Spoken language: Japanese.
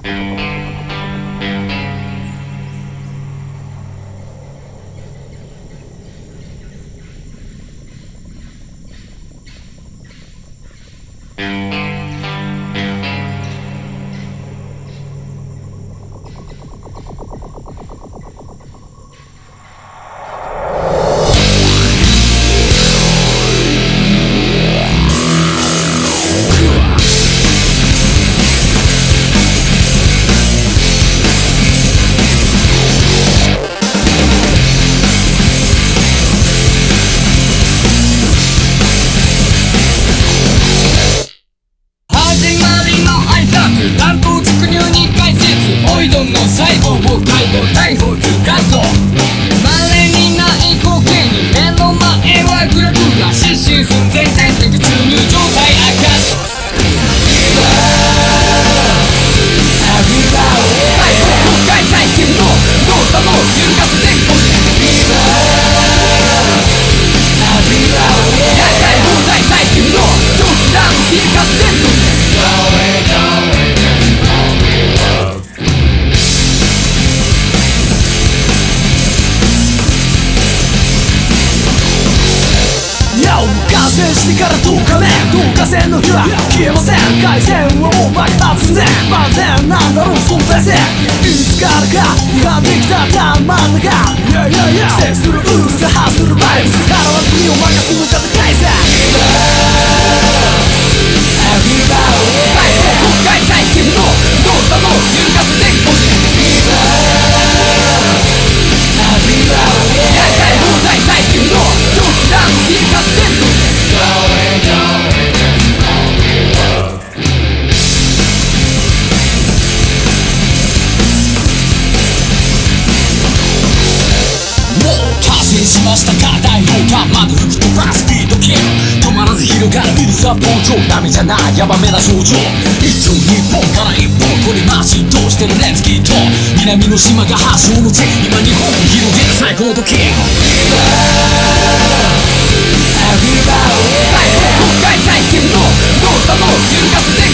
細胞を解剖逮捕図画像稀にない光景に目の前はグラグラ失神寸前点滴注入状態赤細胞崩壊細菌の動作の揺るがす電光やりたい放題細菌の蒸気弾切りかす電光完成してから10日目導火線の火は消えません回線はもう爆発寸前万全なんだろう存在性いつからか歪んできた頭の中セするウルフが発するバイブス払わずにを任すのが高いぜ細胞崩壊細菌の動作の揺るがす電光やりたい放題細菌の蒸気弾切りかす電光しましたか大老化まで吹き飛ばスピードキル止まらず広がるウイルスは膨張波じゃないヤバめな症状一丁日本から一本取り回しどうしてるレンズキット南の島が発祥の地今日本に広げる最高の時細胞崩壊細菌の動作の揺るがす電